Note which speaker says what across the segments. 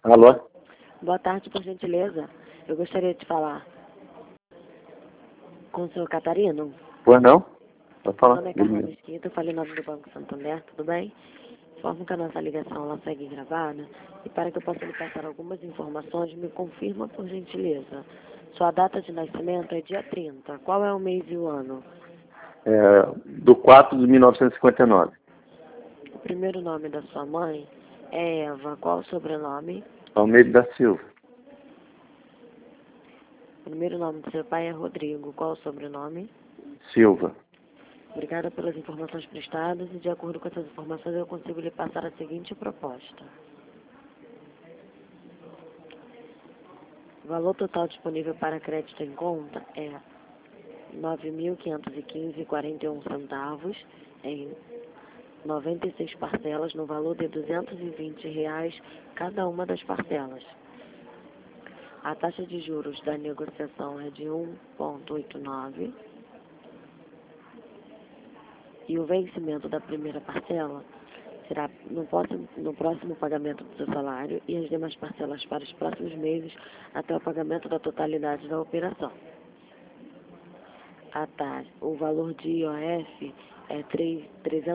Speaker 1: Alô?
Speaker 2: Boa tarde, por gentileza. Eu gostaria de falar com o senhor Catarino.
Speaker 1: Pois não? Pode
Speaker 2: Meu
Speaker 1: falar.
Speaker 2: nome é Carla Mesquita, eu falo em nome do Banco Santander, tudo bem? Informo que a nossa ligação ela segue gravada e para que eu possa lhe passar algumas informações, me confirma por gentileza. Sua data de nascimento é dia 30. Qual é o mês e o ano?
Speaker 1: Do 4 de 1959.
Speaker 2: O primeiro nome da sua mãe é Eva. Qual o sobrenome?
Speaker 1: Almeida da Silva.
Speaker 2: O primeiro nome do seu pai é Rodrigo. Qual o sobrenome?
Speaker 1: Silva.
Speaker 2: Obrigada pelas informações prestadas e, de acordo com essas informações, eu consigo lhe passar a seguinte proposta. O valor total disponível para crédito em conta é R$ 9.515,41 em 96 parcelas no valor de R$ 220 cada uma das parcelas. A taxa de juros da negociação é de 1,89 e o vencimento da primeira parcela será no próximo pagamento do seu salário e as demais parcelas para os próximos meses até o pagamento da totalidade da operação. O valor de IOF é R$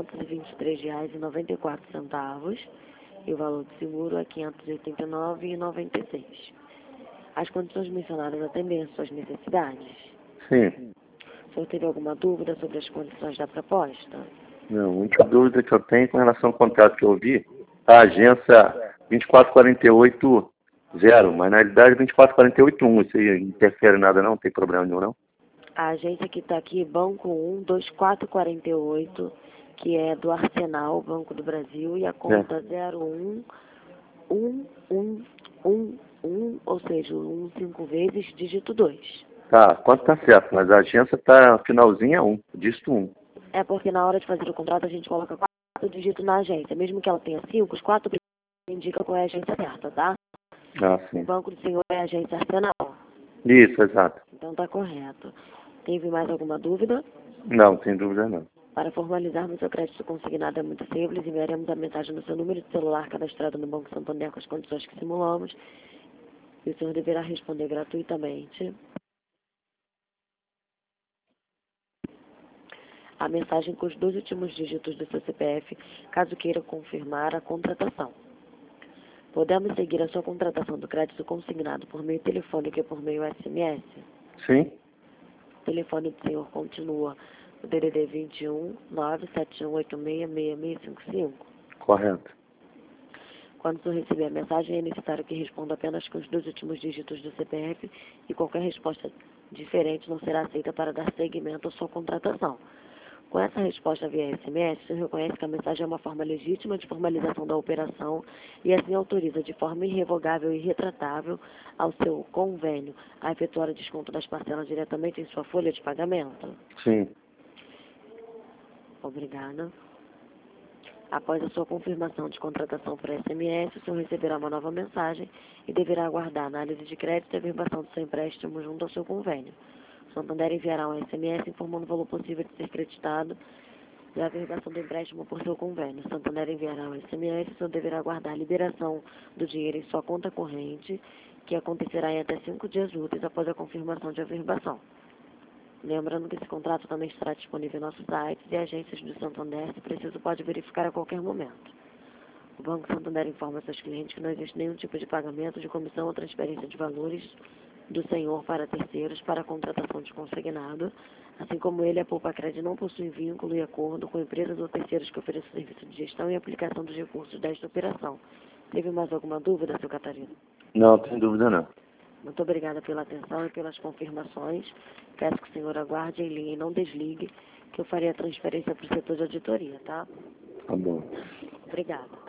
Speaker 2: 323,94 e o valor de seguro é R$ 589,96. As condições mencionadas atendem às suas necessidades?
Speaker 1: Sim.
Speaker 2: O senhor teve alguma dúvida sobre as condições da proposta?
Speaker 1: Não, a única dúvida que eu tenho com relação ao contrato que eu vi, a agência 24480, mas na realidade 24481, isso aí não interfere em nada não tem problema nenhum não?
Speaker 2: A agência que está aqui, Banco 12448, que é do Arsenal, Banco do Brasil, e a conta 01111, ou seja, 5 vezes, dígito 2.
Speaker 1: Tá, quanto tá certo, mas a agência tá finalzinha 1, dígito 1.
Speaker 2: É porque na hora de fazer o contrato a gente coloca 4 dígitos na agência. Mesmo que ela tenha 5, os 4 indicam qual é a agência certa, tá?
Speaker 1: Ah, sim.
Speaker 2: O banco do senhor é a agência Arsenal.
Speaker 1: Isso, exato.
Speaker 2: Então tá correto. Teve mais alguma dúvida?
Speaker 1: Não, sem dúvida não.
Speaker 2: Para formalizarmos o crédito consignado é muito simples. Enviaremos a mensagem no seu número de celular cadastrado no Banco Santander com as condições que simulamos. E o senhor deverá responder gratuitamente a mensagem com os 2 últimos dígitos do seu CPF, caso queira confirmar a contratação. Podemos seguir a sua contratação do crédito consignado por meio telefônico e por meio SMS?
Speaker 1: Sim?
Speaker 2: O telefone do senhor continua o DDD 21 971866655.
Speaker 1: Correto.
Speaker 2: Quando o senhor receber a mensagem, é necessário que responda apenas com os 2 últimos dígitos do CPF e qualquer resposta diferente não será aceita para dar seguimento à sua contratação. Com essa resposta via SMS, o senhor reconhece que a mensagem é uma forma legítima de formalização da operação e assim autoriza de forma irrevogável e irretratável ao seu convênio a efetuar o desconto das parcelas diretamente em sua folha de pagamento?
Speaker 1: Sim.
Speaker 2: Obrigada. Após a sua confirmação de contratação por SMS, o senhor receberá uma nova mensagem e deverá aguardar a análise de crédito e a averbação do seu empréstimo junto ao seu convênio. O Santander enviará um SMS informando o valor possível de ser creditado e a averbação do empréstimo por seu convênio. O Santander enviará um SMS e o senhor deverá aguardar a liberação do dinheiro em sua conta corrente, que acontecerá em até 5 dias úteis após a confirmação de averbação. Lembrando que esse contrato também estará disponível em nossos sites e agências do Santander, se preciso, pode verificar a qualquer momento. O Banco Santander informa seus clientes que não existe nenhum tipo de pagamento de comissão ou transferência de valores do senhor para terceiros para a contratação de consignado, assim como ele, a Poupa Crédito não possui vínculo e acordo com empresas ou terceiros que ofereçam serviço de gestão e aplicação dos recursos desta operação. Teve mais alguma dúvida, seu Catarino?
Speaker 1: Não, sem dúvida não.
Speaker 2: Muito obrigada pela atenção e pelas confirmações. Peço que o senhor aguarde em linha e não desligue, que eu farei a transferência para o setor de auditoria, tá?
Speaker 1: Tá bom.
Speaker 2: Obrigada.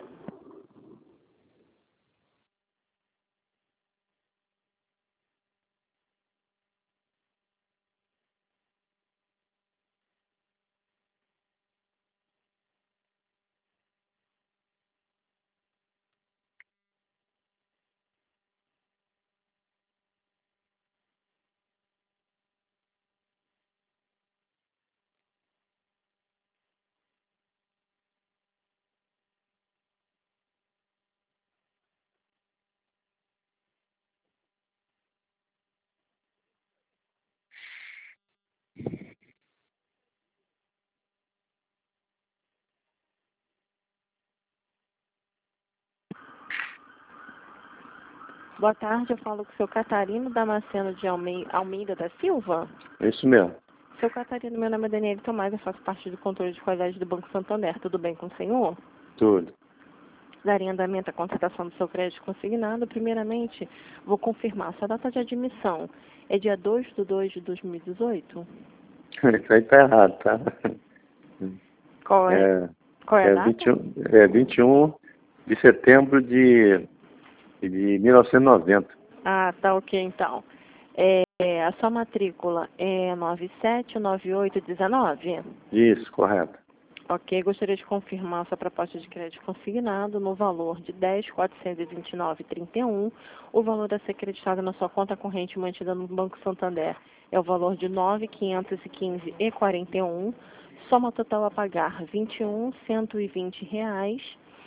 Speaker 3: Boa tarde, eu falo com o seu Catarino Damasceno de Almeida da Silva.
Speaker 1: Isso mesmo.
Speaker 3: Seu Catarino, meu nome é Daniele Tomás, eu faço parte do controle de qualidade do Banco Santander. Tudo bem com o senhor?
Speaker 1: Tudo.
Speaker 3: Daria andamento à contratação do seu crédito consignado. Primeiramente, vou confirmar, sua data de admissão é dia 2/2/2018?
Speaker 1: Isso aí tá errado, tá?
Speaker 3: Qual é a data?
Speaker 1: 21 de setembro de 1990.
Speaker 3: Ah, tá ok então. A sua matrícula é 979819?
Speaker 1: Isso, correto.
Speaker 3: Ok, gostaria de confirmar sua proposta de crédito consignado no valor de 10.429,31. O valor a ser creditado na sua conta corrente mantida no Banco Santander é o valor de 9.515,41. Soma total a pagar R$ 21.120.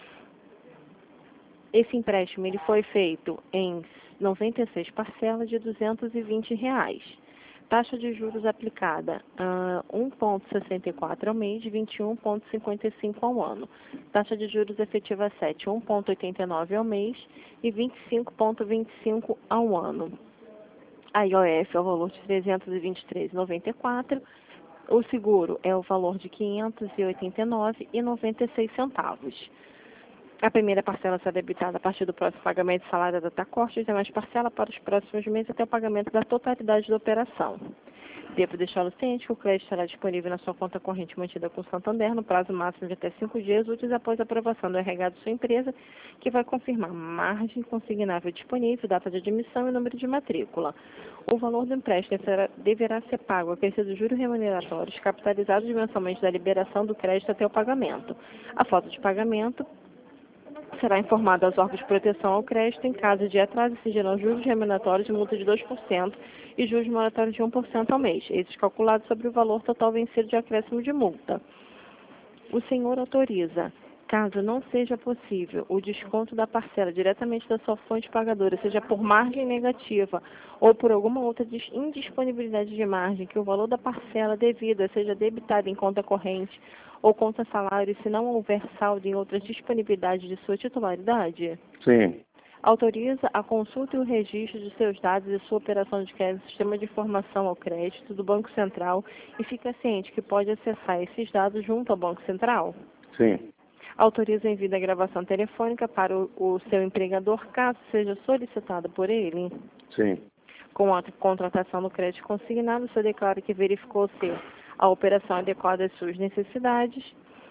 Speaker 3: Esse empréstimo ele foi feito em 96 parcelas de R$ 220. Taxa de juros aplicada 1,64 ao mês, 21,55 ao ano. Taxa de juros efetiva 7, 1,89 ao mês e 25,25 ao ano. A IOF é o valor de R$ 323,94. O seguro é o valor de R$ 589,96. A primeira parcela será debitada a partir do próximo pagamento de salário da data-corte e demais parcela para os próximos meses até o pagamento da totalidade da operação. Devo deixá-lo ciente que o crédito estará disponível na sua conta corrente mantida com o Santander no prazo máximo de até 5 dias úteis após a aprovação do RH de sua empresa, que vai confirmar margem consignável disponível, data de admissão e número de matrícula. O valor do empréstimo deverá ser pago acrescido juros remuneratórios capitalizados mensalmente da liberação do crédito até o pagamento. A falta de pagamento será informado aos órgãos de proteção ao crédito. Em caso de atraso, exigirão juros remuneratórios de multa de 2% e juros moratórios de 1% ao mês, esses calculados sobre o valor total vencido de acréscimo de multa. O senhor autoriza, caso não seja possível, o desconto da parcela diretamente da sua fonte pagadora, seja por margem negativa ou por alguma outra indisponibilidade de margem, que o valor da parcela devida seja debitado em conta corrente ou conta salário, se não houver saldo em outras disponibilidades de sua titularidade?
Speaker 1: Sim.
Speaker 3: Autoriza a consulta e o registro de seus dados e sua operação de crédito no Sistema de Informação ao Crédito do Banco Central e fica ciente que pode acessar esses dados junto ao Banco Central?
Speaker 1: Sim.
Speaker 3: Autoriza o envio da gravação telefônica para o seu empregador, caso seja solicitado por ele?
Speaker 1: Sim.
Speaker 3: Com a contratação do crédito consignado, o senhor declara que verificou se a operação adequada às suas necessidades.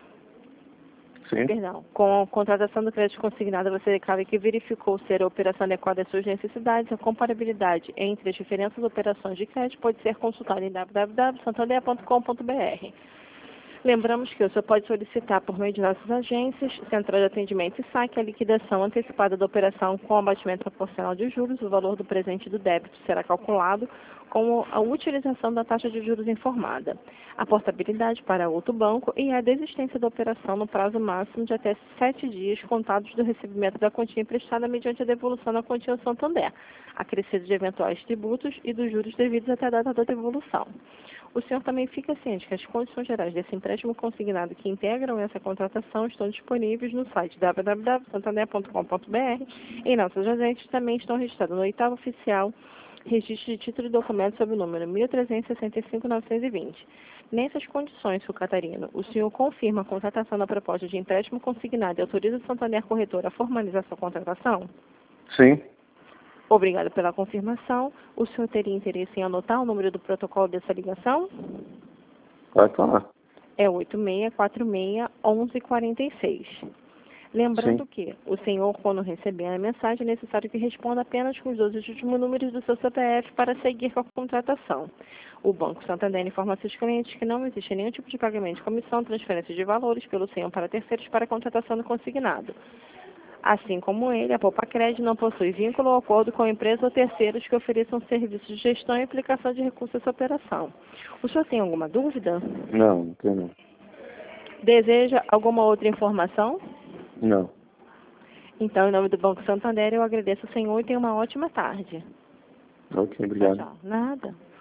Speaker 1: Sim.
Speaker 3: Perdão. Com a contratação do crédito consignado, você declara que verificou ser a operação adequada às suas necessidades. A comparabilidade entre as diferentes operações de crédito pode ser consultada em www.santander.com.br. Lembramos que o senhor pode solicitar por meio de nossas agências, Central de Atendimento e Saque, a liquidação antecipada da operação com abatimento proporcional de juros. O valor do presente do débito será calculado com a utilização da taxa de juros informada, a portabilidade para outro banco e a desistência da operação no prazo máximo de até 7 dias contados do recebimento da quantia emprestada mediante a devolução da quantia ao Santander, acrescido de eventuais tributos e dos juros devidos até a data da devolução. O senhor também fica ciente que as condições gerais desse empréstimo consignado que integram essa contratação estão disponíveis no site www.santander.com.br e nossas agentes também estão registradas no 8º oficial registro de título e documento sob o número 1365.920. Nessas condições, senhor Catarino, o senhor confirma a contratação da proposta de empréstimo consignado e autoriza o Santander Corretora a formalizar sua contratação?
Speaker 1: Sim.
Speaker 3: Obrigada pela confirmação. O senhor teria interesse em anotar o número do protocolo dessa ligação?
Speaker 1: Pode falar.
Speaker 3: É 8646-1146. Lembrando que o senhor, quando receber a mensagem, é necessário que responda apenas com os 12 últimos números do seu CPF para seguir com a contratação. O Banco Santander informa a seus clientes que não existe nenhum tipo de pagamento de comissão, transferência de valores pelo senhor para terceiros para a contratação do consignado. Assim como ele, a Poupa Crédito não possui vínculo ou acordo com a empresa ou terceiros que ofereçam serviços de gestão e aplicação de recursos a essa operação. O senhor tem alguma dúvida?
Speaker 1: Não, não tem não.
Speaker 3: Deseja alguma outra informação?
Speaker 1: Não.
Speaker 3: Então, em nome do Banco Santander, eu agradeço ao senhor e tenha uma ótima tarde.
Speaker 1: Ok, obrigado.
Speaker 3: Tchau. Nada.